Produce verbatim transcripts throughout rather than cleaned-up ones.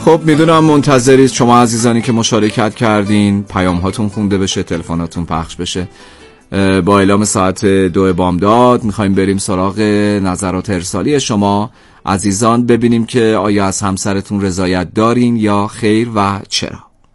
خب میدونم منتظرید شما عزیزانی که مشارکت کردین پیام هاتون خونده بشه، تلفناتون پخش بشه. با اعلام ساعت دو بامداد میخوایم بریم سراغ نظرات ارسالی شما عزیزان، ببینیم که آیا از همسرتون رضایت دارین یا خیر و چرا.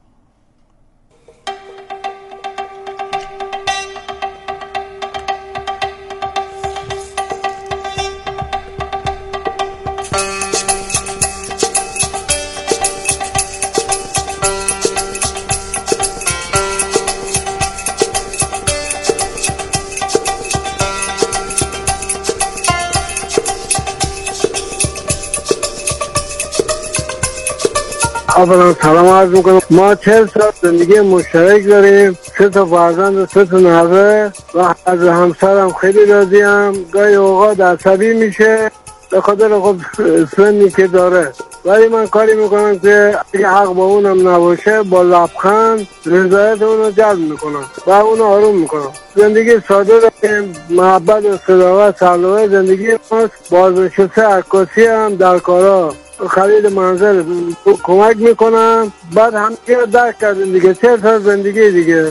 اولا سلام عرض میکنم. ما چهل سال زندگی مشترک داریم، سه تا فرزند و سه تا نوه و از همسرم خیلی راضیم. گاهی اوقات عصبی میشه به خاطر خود سنی که داره، ولی من کاری میکنم که اگه حق با اونم نباشه با لبخند رضایت اونو جلب میکنم و اونو آروم میکنم. زندگی ساده داریم، محبت و صداقت سرلوحه زندگی ماست. بازنشسته عکاسی هم در کارا خرید منزل کمک میکنم. بعد همدیگه درک کردیم دیگه، چه سال زندگی دیگه.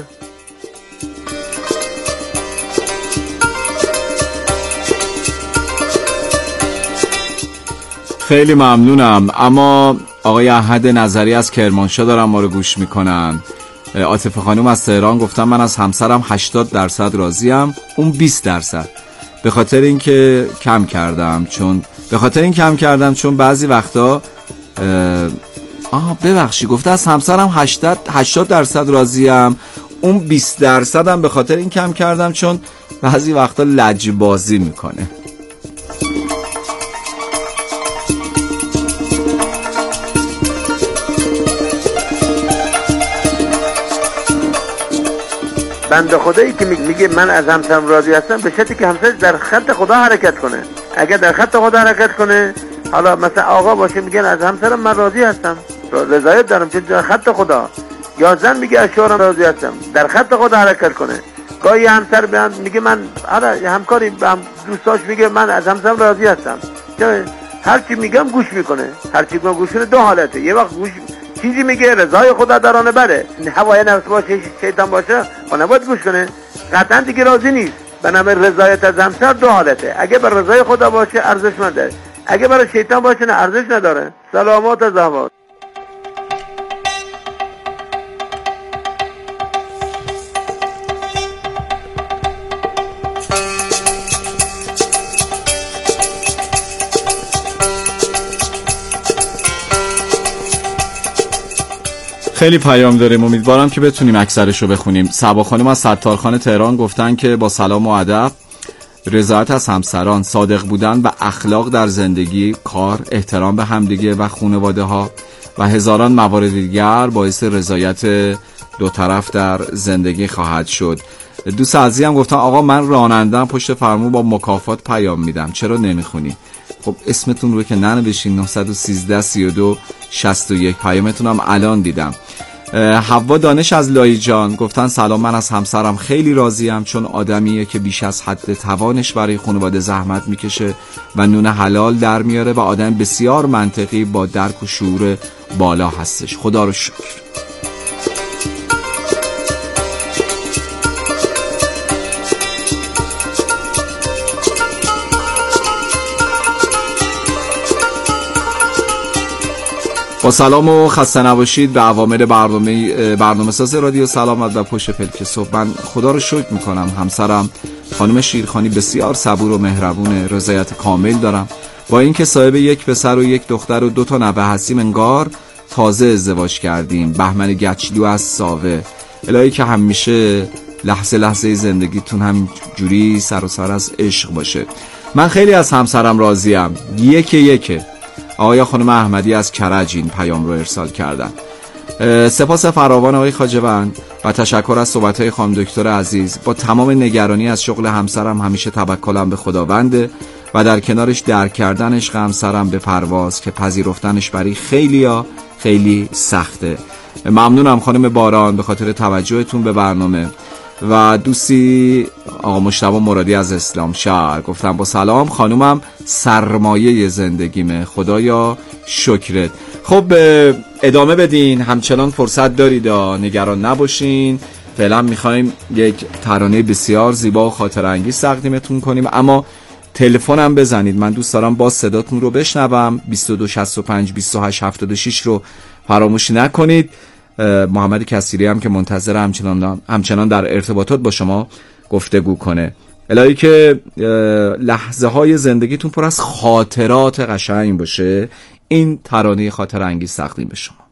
خیلی ممنونم. اما آقای احد نظری از کرمانشاه دارم ما رو گوش میکنن. عاطفه خانم از تهران گفتم من از همسرم هشتاد درصد راضیم، اون بیست درصد. به خاطر اینکه کم کردم چون به خاطر این کم کردم چون بعضی وقتا آه ببخشی گفته از همسرم هشتاد درصد راضیم، اون بیست درصد هم به خاطر این کم کردم چون بعضی وقتا لجبازی میکنه. بنده خدایی که میگه من از همسرم راضی هستم به شرطی که همسرش در خط خدا حرکت کنه. اگر در خط خدا حرکت کنه، حالا مثلا آقا باشه میگن از همسرم من راضی هستم، رضایت دارم چون در خط خدا، یا زن میگه از شوهرم راضی هستم، در خط خدا حرکت کنه. گاهی همسر به میگه من حالا همکاری هم دوستاش میگه من از همسرم راضی هستم، هر چی میگم گوش میکنه، هر چی میگم گوش کنه. دو حالته، یه وقت گوش چیزی میگه رضای خدا درانه بره، هوای نفس باشه شیطان باشه و نباید گوش کنه، قطعا دیگه راضی نیست. بنابراین رضایت از همسر دو حالته، اگه بر رضای خدا باشه ارزشمنده، اگه برای شیطان باشه نه ارزش نداره. سلامات از زحمات. خیلی پیام داریم، امیدوارم که بتونیم اکثرش رو بخونیم. صبا خانم از ستارخان تهران گفتن که با سلام و ادب، رضایت از همسران، صادق بودن و اخلاق در زندگی، کار، احترام به همدیگه و خانواده ها و هزاران موارد دیگر باعث رضایت دو طرف در زندگی خواهد شد. دوست عزیزم گفتن آقا من رانندم، پشت فرمون با مکافات پیام میدم، چرا نمیخونی؟ خب اسمتون رو که ننوشین. نه یک سه سه دو شصت و یک پیامتون هم الان دیدم. حوا دانش از لایجان گفتن سلام، من از همسرم خیلی راضیم چون آدمیه که بیش از حد توانش برای خانواده زحمت میکشه و نون حلال در میاره و آدم بسیار منطقی با درک و شعور بالا هستش. خدا رو شکر. با سلام و خسته نباشید به عوامل برنامه برنامه ساز رادیو سلامت و پشت پلک صبح. من خدا رو شکر میکنم همسرم خانم شیرخانی بسیار صبور و مهربونه، رضایت کامل دارم. با اینکه صاحب یک پسر و یک دختر و دو تا نوه هستیم، انگار تازه ازدواج کردیم. بهمن گچلو از ساوه. الهی که همیشه لحظه لحظه زندگیتون هم جوری سر و سر از عشق باشه. من خیلی از همسرم راضیم. یکی یکی آقای خانم احمدی از کرج این پیام رو ارسال کردن. سپاس فراوان آقای خواجه‌وند و تشکر از صحبت‌های خانم دکتر عزیز. با تمام نگرانی از شغل همسرم همیشه توکلم به خداونده و در کنارش درک کردن عشق همسرم به پرواز که پذیرفتنش برای خیلیا خیلی سخته. ممنونم خانم باران به خاطر توجهتون به برنامه. و دوستی آقا مجتبی مرادی از اسلام شهر گفتم با سلام خانومم سرمایه زندگیمه، خدایا شکرت. خب ادامه بدین، همچنان فرصت دارید، نگران نباشین. فعلا میخوایم یک ترانه بسیار زیبا و خاطره انگیز تقدیمتون کنیم، اما تلفنم بزنید، من دوست دارم با صداتون رو بشنوم. بیست و دو شصت و پنج بیست و هشت هفتاد و شش رو فراموش نکنید. محمد کثیری هم که منتظر همچنان همچنان در ارتباطات با شما گفتگو کنه. الهی که لحظه های زندگیتون پر از خاطرات قشنگ باشه. این ترانه خاطره انگیز تقدیم به شما.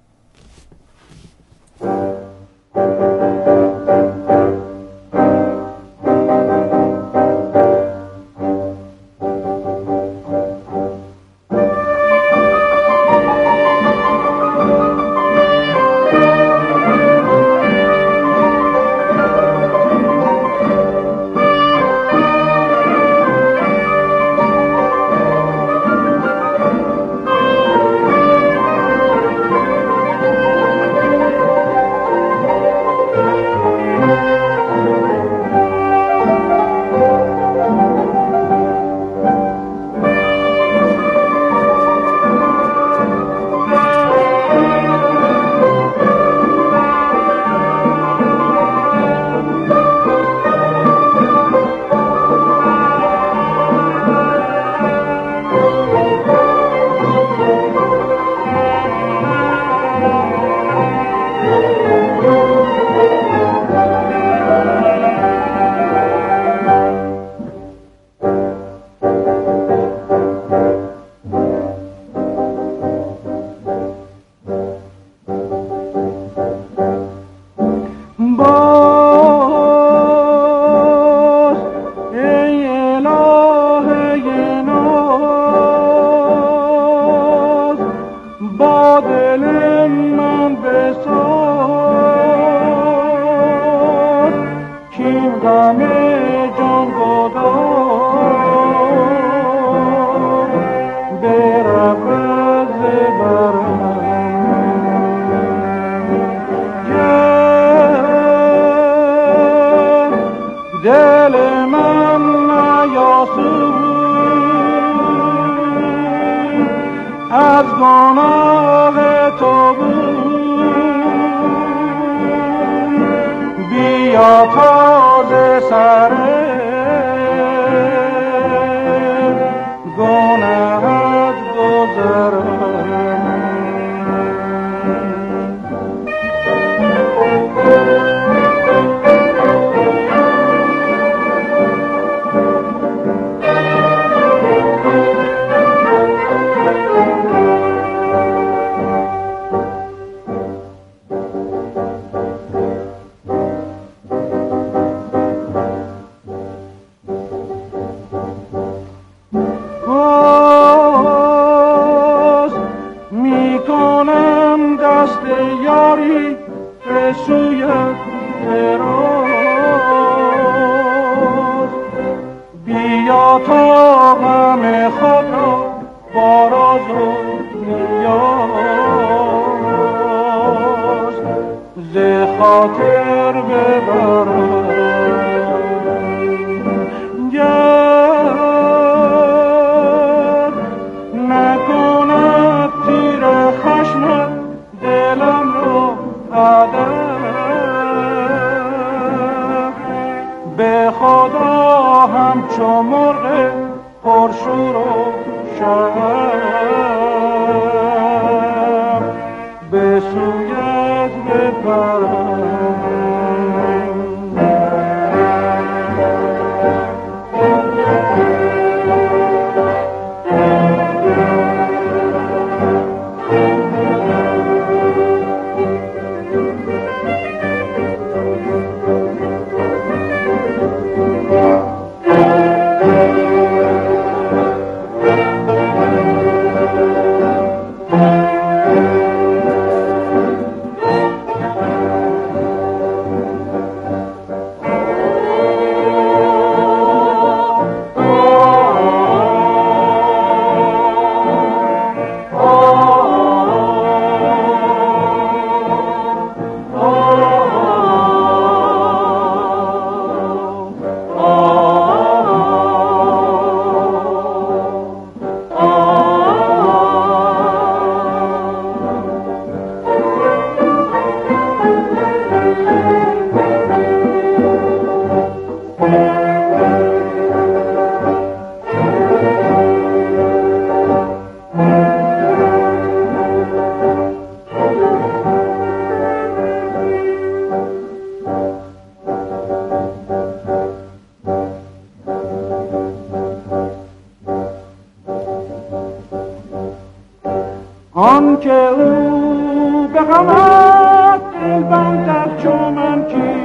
آن که او به غمت دلبند در چومن کی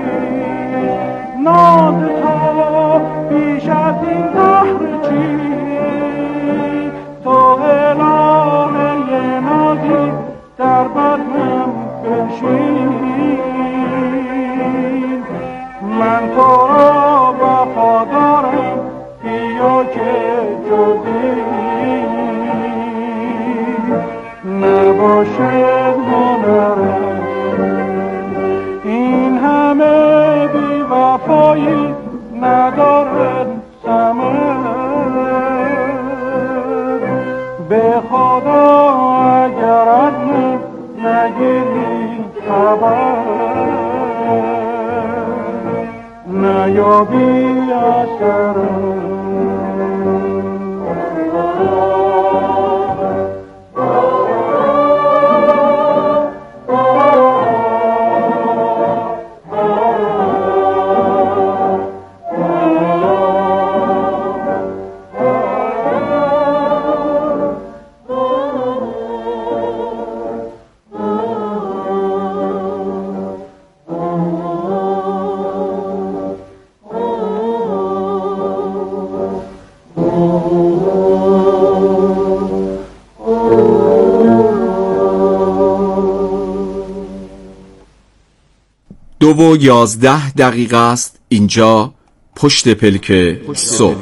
ناز تو بیش از این بحر چی تو الهه نازی در بطنم بنشین من تو را وفادارم بیا که جزی نباشد هنرم این همه بی وفایی ندارد ثمر به خدا اگر از من نگیری خبر نیابی اثرم دو و یازده دقیقه است اینجا پشت پلک صبح.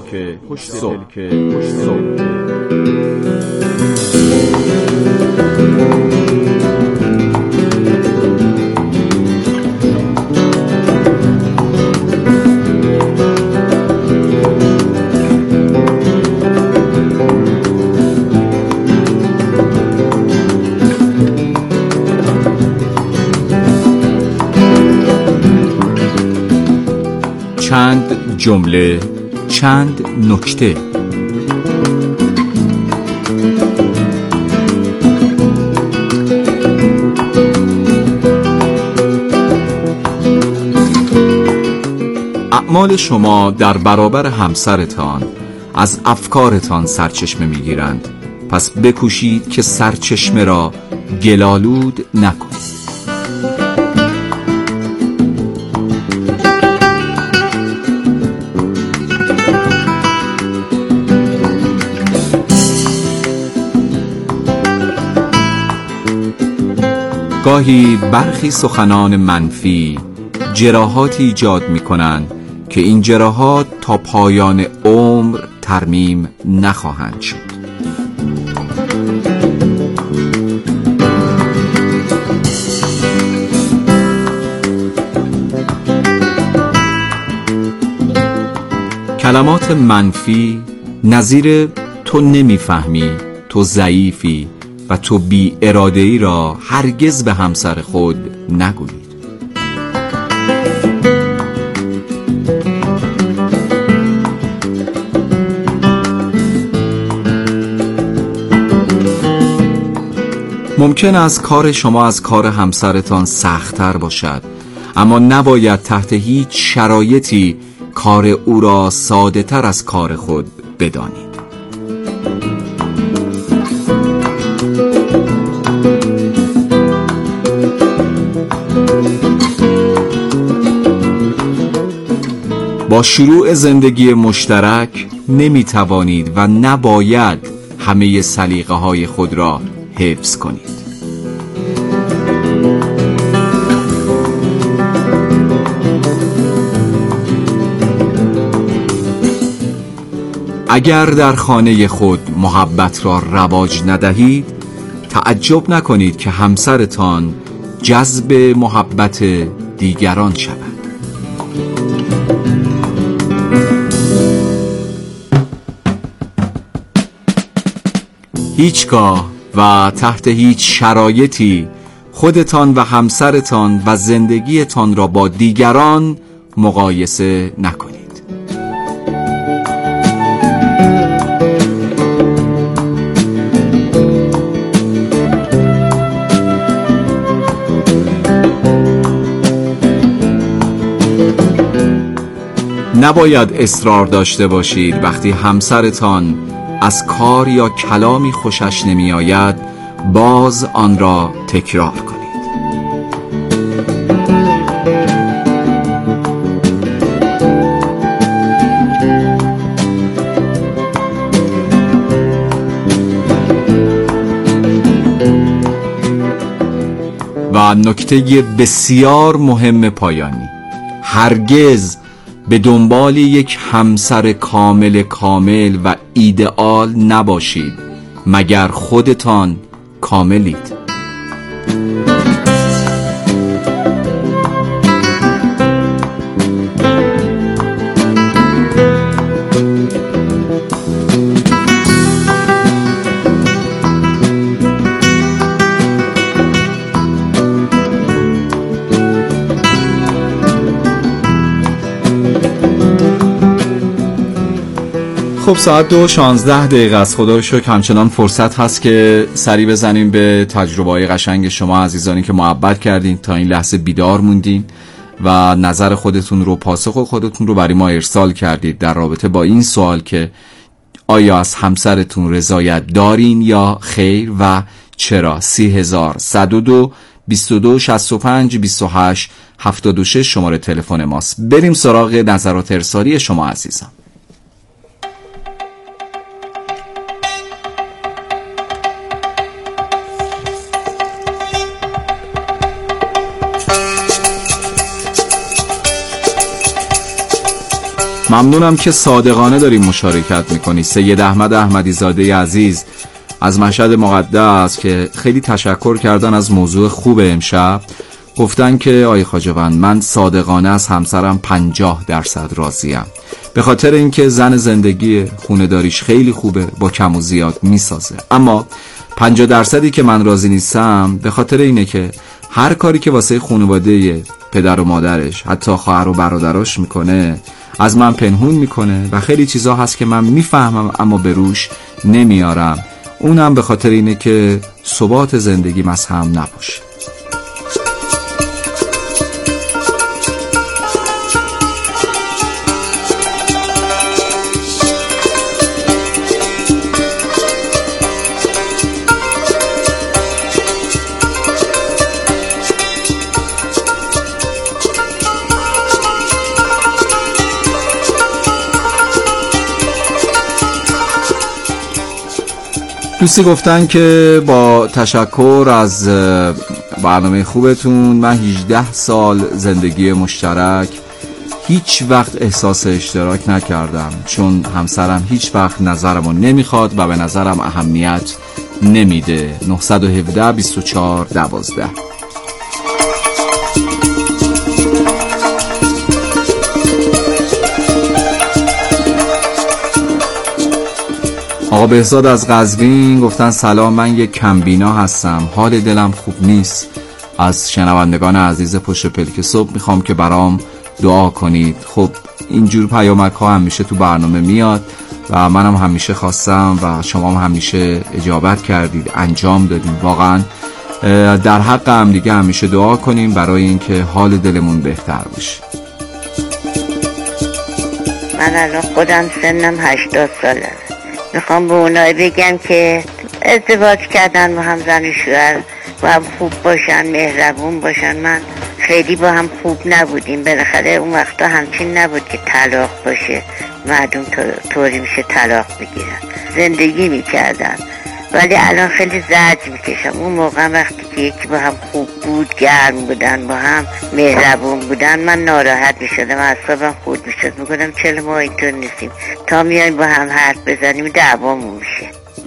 چند جمله، چند نکته. اعمال شما در برابر همسرتان از افکارتان سرچشمه میگیرند، پس بکوشید که سرچشمه را گلالود نکنید. گاهی برخی سخنان منفی جراحاتی ایجاد می کنند که این جراحات تا پایان عمر ترمیم نخواهند شد. کلمات منفی نظیر تو نمیفهمی، تو ضعیفی و تو بی اراده‌ای را هرگز به همسر خود نگویید. ممکن است کار شما از کار همسرتان سخت‌تر باشد، اما نباید تحت هیچ شرایطی کار او را ساده‌تر از کار خود بدانید. با شروع زندگی مشترک نمی توانید و نباید همه سلیقه های خود را حفظ کنید. اگر در خانه خود محبت را رواج ندهید، تعجب نکنید که همسرتان جذب محبت دیگران شود. هیچگاه و تحت هیچ شرایطی خودتان و همسرتان و زندگیتان را با دیگران مقایسه نکنید. نباید اصرار داشته باشید وقتی همسرتان از کار یا کلامی خوشش نمی آید باز آن را تکرار کنید. و نکته بسیار مهم پایانی: هرگز به دنبال یک همسر کامل کامل و ایدئال نباشید مگر خودتان کاملید. خب ساعت دو شانزده دقیقه است. خدا رو شکر همچنان فرصت هست که سری بزنیم به تجربه‌های قشنگ شما عزیزانی که محبت کردین، تا این لحظه بیدار موندین و نظر خودتون رو، پاسخ خودتون رو برای ما ارسال کردید در رابطه با این سوال که آیا از همسرتون رضایت دارین یا خیر و چرا. سی هزار صد و دو بیست و دو شصت و پنج بیست و هشت هفتاد و شش شماره تلفن ماست. بریم سراغ نظرات ارسالی شما عزیزان. ممنونم که صادقانه داریم مشارکت میکنی. سید احمد احمدی زاده عزیز از مشهد مقدس که خیلی تشکر کردن از موضوع خوب امشب، گفتن که آی خواجه‌وند من صادقانه از همسرم پنجاه درصد راضیم، به خاطر اینکه زن زندگی خونه داریش خیلی خوبه، با کم و زیاد میسازه، اما پنجاه درصدی که من راضی نیستم به خاطر اینه که هر کاری که واسه خانواده پدر و مادرش، حتی خواهر و برادراش میکنه از من پنهون میکنه و خیلی چیزا هست که من میفهمم اما به روش نمیارم. اونم به خاطر اینه که ثبات زندگیم از هم نباشه. دوستی گفتن که با تشکر از برنامه خوبتون من هجده سال زندگی مشترک هیچ وقت احساس اشتراک نکردم، چون همسرم هیچ وقت نظرمو نمیخواد و به نظرم اهمیت نمیده. نه یک هفت بیست و چهار دوازده. آقا بهزاد از قزوین گفتن سلام، من یک کمبینا هستم، حال دلم خوب نیست. از شنوندگان عزیز پشت پلک صبح میخوام که برام دعا کنید. خب اینجور پیامک ها همیشه تو برنامه میاد و منم همیشه خواستم و شما هم همیشه اجابت کردید، انجام دادیم. واقعا در حق هم دیگه همیشه دعا کنیم برای اینکه حال دلمون بهتر بشه. من الان خودم سنم هشتاد ساله، میخوام به اونایی بگم که ازدواج کردن با هم زن و شوهر با هم خوب باشن، مهربون باشن. من خیلی با هم خوب نبودیم، بالاخره اون وقتا همچین نبود که طلاق باشه، مردم طوری میشه طلاق بگیرن، زندگی میکردن. ولی الان خیلی زرج میکشم. اون موقع وقتی که یکی با هم خوب بود، گرم بودن، با هم مهربون بودن، من ناراحت میشدم، اعصابم خورد میشد، میگفتم چرا ما اینطور نیستیم، تا میایم با هم حرف بزنیم دعوامون میشه.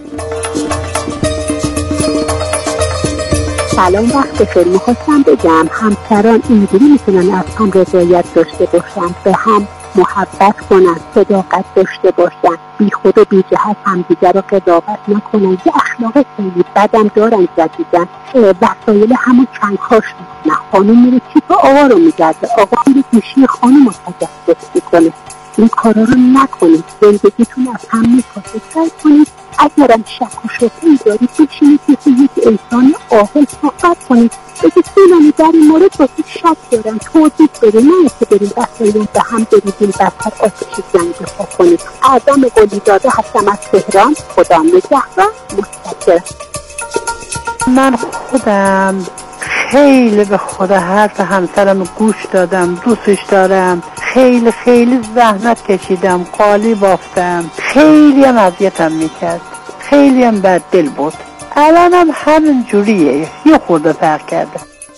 سلام، وقت بخیر. میخواستم بگم همسران اینجوری میتونن از هم رضایت داشته باشن، به هم محبت کنن، صداقت داشته باشن، بی خود و بی جهت همدیگر رو قضاوت نکنن. یه اخلاق خیلی بدم دارن جدیدن، وسایل همون چنگ‌هاش میکنن. خانم میره کیف آقا رو میگرده، آقا میره گوشی خانم رو تجسس میکنه. این کارا رو نکنید، زندگیتون از هم میپاسه. سعی کنید اگرم شک و شبهه‌ای دارید بشینید مثل یک انسان عاقل صحبت کنید، بگید فلانی در این مورد واسه شک دارن، توضیح بده، نه که بریم وسایل به هم بریزیم بدتر آتش جنگ بپا کنید. اعظم قلیزاده هستم از تهران. خدا نگهدار. متشکرم. من خودم خیلی به خدا حرف همسرم گوش دادم، دوستش دارم، خیلی خیلی زحمت کشیدم، قالی بافتم، خیلی هم اذیتم میکرد، خیلی هم بد دل بود. الانم همین جوریه، یه خورده فرق کرده.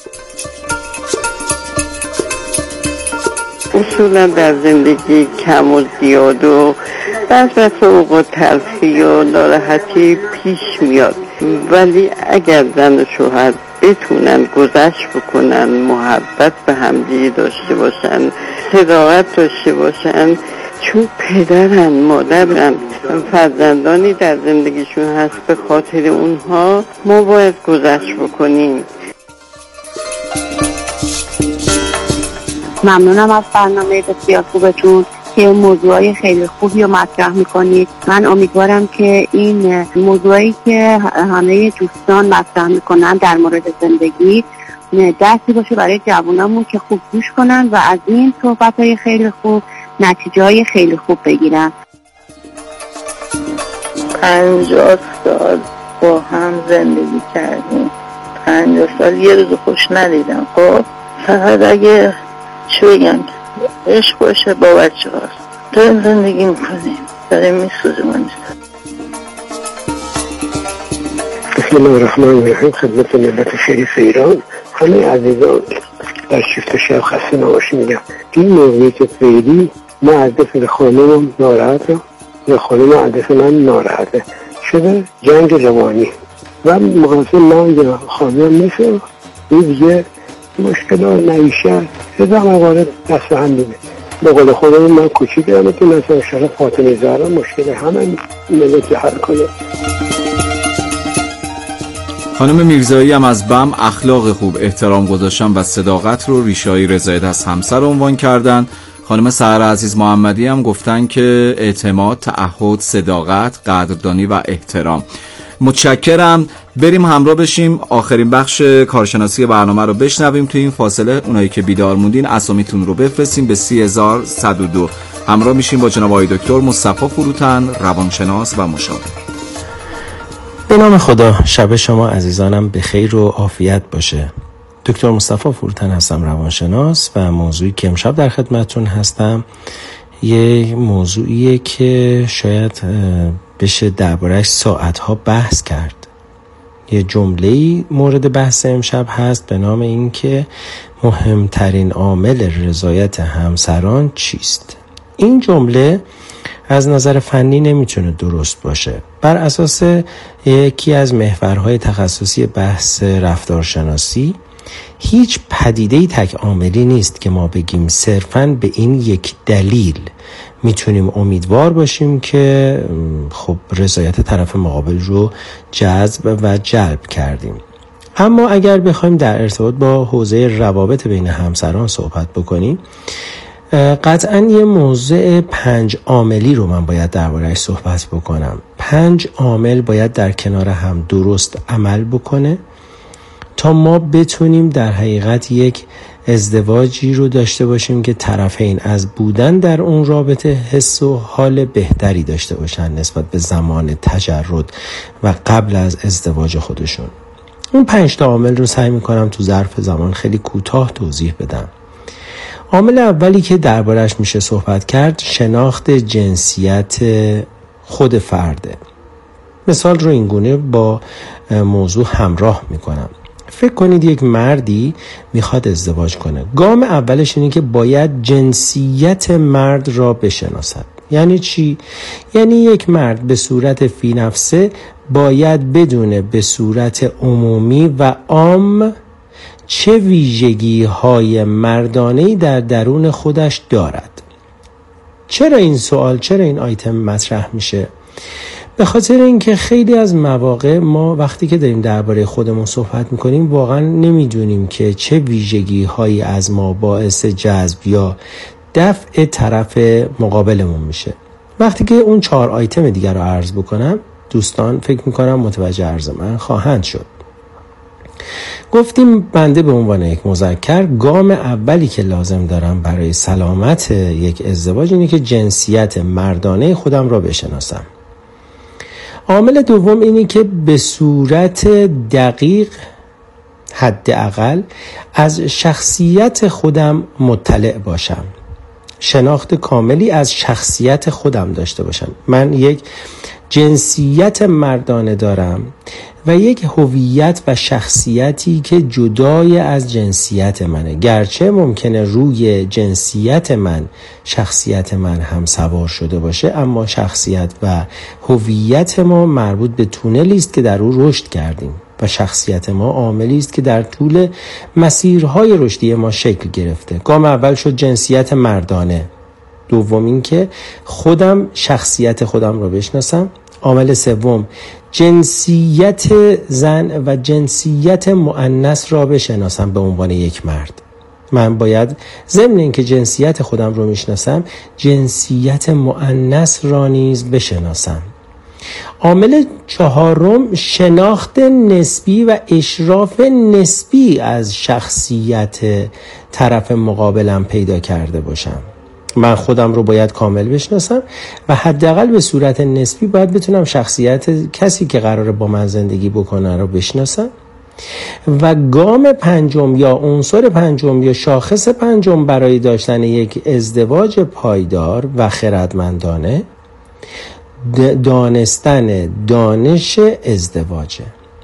اصولا در زندگی کم و زیاد و بعض فوق و تلخی و ناراحتی پیش میاد، ولی اگر زن و شوهر بتونن گذشت بکنن، محبت به همدیگه داشته باشن، صداقت داشته باشن، چون پدرن، مادرن، فرزندانی در زندگیشون هست، به خاطر اونها ما باید گذشت بکنیم. ممنونم از برنامه بسیار خوبتون که موضوعای خیلی خوبی رو مطرح میکنید. من امیدوارم که این موضوعی که همه دوستان مطرح میکنن در مورد زندگی درسی باشه برای جوانامون که خوب گوش کنن و از این صحبت‌های خیلی خوب نتیجه‌های خیلی خوب بگیرن. پنجاه سال با هم زندگی کردیم، پنجاه سال یه روز خوش ندیدم. خب فقط اگه چه بگم عشق باشه با بچه هاست، داریم زندگی میکنیم، داریم میسوزیم. بسم الله الرحمن الرحیم. خدمت ملت شریف ایران، همه عزیزان در شیفت شب خسته نباشید میگم. این موقعیت فعلی من از دست خانمم ناراحتم و خانم از دست من ناراحته شده، جنگ روانی و مقاسم من یا خانم نیست، این دیگه مشکلات معیشت هزار موارد دست هم میده. به قول خودم من کوچیکم، نتونستم شرف فاطمه زهرا مشکل همه ملت حل کنه. خانم میرزایی هم از بم اخلاق خوب، احترام گذاشتن و صداقت رو ریشه‌ای رضایت از همسر عنوان کردن. خانم سحر عزیز محمدی هم گفتن که اعتماد، تعهد، صداقت، قدردانی و احترام. متشکرم. بریم همراه بشیم آخرین بخش کارشناسی برنامه رو بشنویم. توی این فاصله اونایی که بیدار موندین اسامیتون رو بفرستیم به سی هزار و صد و دو. همراه میشیم با جناب آقای دکتر مصطفی فروتن، روانشناس و مشاور. به نام خدا، شب شما عزیزانم به خیر و عافیت باشه. دکتر مصطفی فروتن هستم، روانشناس، و موضوعی که امشب در خدمتتون هستم یه موضوعیه که شاید بشه درباره‌اش ساعت‌ها بحث کرد. یه جمله‌ای مورد بحث امشب هست به نام این که مهمترین عامل رضایت همسران چیست؟ این جمله از نظر فنی نمیتونه درست باشه. بر اساس یکی از محورهای تخصصی بحث رفتارشناسی، هیچ پدیده‌ای تک عاملی نیست که ما بگیم صرفاً به این یک دلیل میتونیم امیدوار باشیم که خب رضایت طرف مقابل رو جذب و جلب کردیم. اما اگر بخوایم در ارتباط با حوزه روابط بین همسران صحبت بکنیم، قطعاً یه موضوع پنج عاملی رو من باید درباره‌اش صحبت بکنم. پنج عامل باید در کنار هم درست عمل بکنه تا ما بتونیم در حقیقت یک ازدواجی رو داشته باشیم که طرفین از بودن در اون رابطه حس و حال بهتری داشته باشن نسبت به زمان تجرد و قبل از ازدواج خودشون. اون پنج تا عامل رو سعی میکنم تو ظرف زمان خیلی کوتاه توضیح بدم. عامل اولی که دربارش میشه صحبت کرد، شناخت جنسیت خود فرده. مثال رو اینگونه با موضوع همراه میکنم. فکر کنید یک مردی میخواد ازدواج کنه. گام اولش اینه که باید جنسیت مرد را بشناسد. یعنی چی؟ یعنی یک مرد به صورت فی نفسه باید بدونه به صورت عمومی و عام چه ویژگی های مردانه‌ای در درون خودش دارد. چرا این سوال، چرا این آیتم مطرح میشه؟ به خاطر اینکه خیلی از مواقع ما وقتی که داریم درباره خودمون صحبت میکنیم واقعا نمیدونیم که چه ویژگی هایی از ما باعث جذب یا دفع طرف مقابلمون میشه. وقتی که اون چهار آیتم دیگر رو عرض بکنم، دوستان فکر میکنم متوجه عرض من خواهند شد. گفتیم بنده به عنوان یک مذکر، گام اولی که لازم دارم برای سلامت یک ازدواج اینه که جنسیت مردانه خودم را بشناسم. عامل دوم اینه که به صورت دقیق حداقل از شخصیت خودم مطلع باشم، شناخت کاملی از شخصیت خودم داشته باشم. من یک جنسیت مردانه دارم و یک هویت و شخصیتی که جدای از جنسیت منه، گرچه ممکنه روی جنسیت من شخصیت من هم سوار شده باشه، اما شخصیت و هویت ما مربوط به تونلی است که در او رشد کردیم و شخصیت ما عاملی است که در طول مسیرهای رشدی ما شکل گرفته. گام اول شد جنسیت مردانه، دوم این که خودم شخصیت خودم رو بشناسم، عامل سوم جنسیت زن و جنسیت مؤنث را بشناسم به عنوان یک مرد. من باید ضمن اینکه جنسیت خودم رو میشناسم جنسیت مؤنث را نیز بشناسم. عامل چهارم شناخت نسبی و اشراف نسبی از شخصیت طرف مقابلم پیدا کرده باشم. من خودم رو باید کامل بشناسم و حداقل به صورت نسبی باید بتونم شخصیت کسی که قراره با من زندگی بکنه رو بشناسم. و گام پنجم یا عنصر پنجم یا شاخص پنجم برای داشتن یک ازدواج پایدار و خردمندانه دانستن دانش ازدواجه.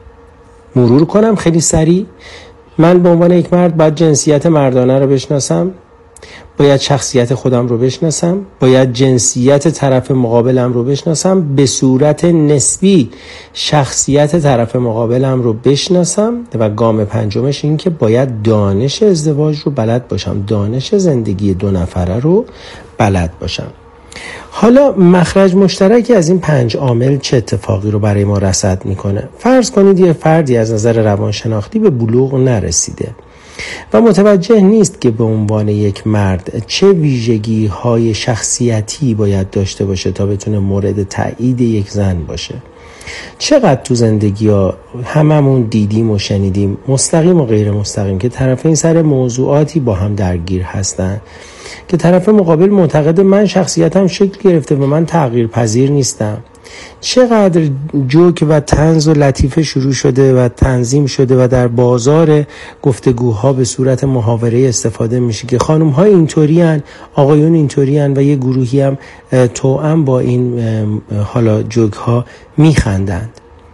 مرور کنم خیلی سریع. من به عنوان یک مرد باید جنسیت مردانه رو بشناسم، باید شخصیت خودم رو بشناسم، باید جنسیت طرف مقابلم رو بشناسم، به صورت نسبی شخصیت طرف مقابلم رو بشناسم و گام پنجمش این که باید دانش ازدواج رو بلد باشم، دانش زندگی دو نفره رو بلد باشم. حالا مخرج مشترکی از این پنج عامل چه اتفاقی رو برای ما رصد میکنه؟ فرض کنید یه فردی از نظر روانشناختی به بلوغ نرسیده و متوجه نیست که به عنوان یک مرد چه ویژگی های شخصیتی باید داشته باشه تا بتونه مورد تایید یک زن باشه. چقدر تو زندگی ها هممون دیدیم و شنیدیم مستقیم و غیر مستقیم که طرفین سر موضوعاتی با هم درگیر هستن که طرف مقابل معتقد من شخصیتم شکل گرفته و من تغییر پذیر نیستم. چقدر جوک و طنز و لطیفه شروع شده و تنظیم شده و در بازار گفتگوها به صورت محاوره استفاده میشه که خانم ها اینطوری هن، آقایون اینطوری هن و یه گروهی هم توأم با این حالا جوک ها میخندند.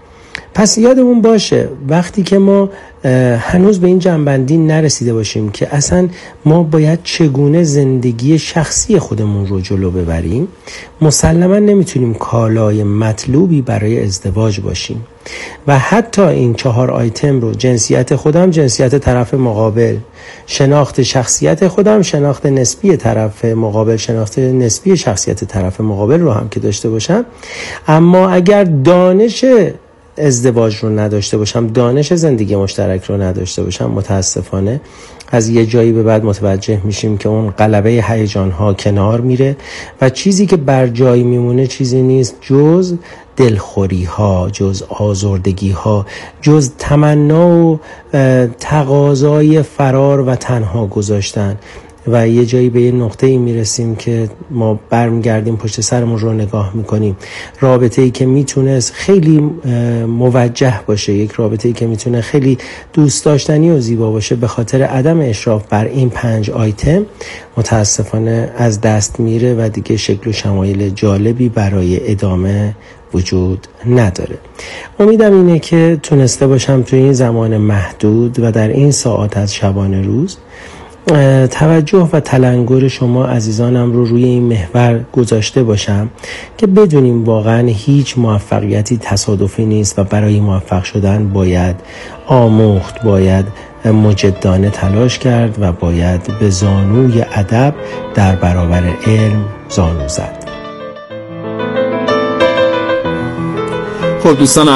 پس یادمون باشه وقتی که ما هنوز به این جنبندی نرسیده باشیم که اصلا ما باید چگونه زندگی شخصی خودمون رو جلو ببریم، مسلما نمیتونیم کالای مطلوبی برای ازدواج باشیم. و حتی این چهار آیتم رو، جنسیت خودم، جنسیت طرف مقابل، شناخت شخصیت خودم، شناخت نسبی طرف مقابل، شناخت نسبی شخصیت طرف مقابل رو هم که داشته باشم، اما اگر دانش ازدواج رو نداشته باشم، دانش زندگی مشترک رو نداشته باشم، متاسفانه از یه جایی به بعد متوجه میشیم که اون غلبه هیجان ها کنار میره و چیزی که بر جای میمونه چیزی نیست جز دلخوری ها، جز آزردگی ها، جز تمنا و تقاضای فرار و تنها گذاشتن. و یه جایی به یه نقطه‌ای میرسیم که ما برمیگردیم پشت سرمون رو نگاه میکنیم. رابطه‌ای که میتونست خیلی موجه باشه، یک رابطه‌ای که میتونه خیلی دوست داشتنی و زیبا باشه، به خاطر عدم اشراف بر این پنج آیتم متاسفانه از دست میره و دیگه شکل و شمایل جالبی برای ادامه وجود نداره. امیدم اینه که تونسته باشم توی این زمان محدود و در این ساعات از شبانه روز توجه و تلنگر شما عزیزانم رو روی این محور گذاشته باشم که بدونیم واقعا هیچ موفقیتی تصادفی نیست و برای موفق شدن باید آموخت، باید مجدانه تلاش کرد و باید به زانوی ادب در برابر علم زانو زد. خب دوستان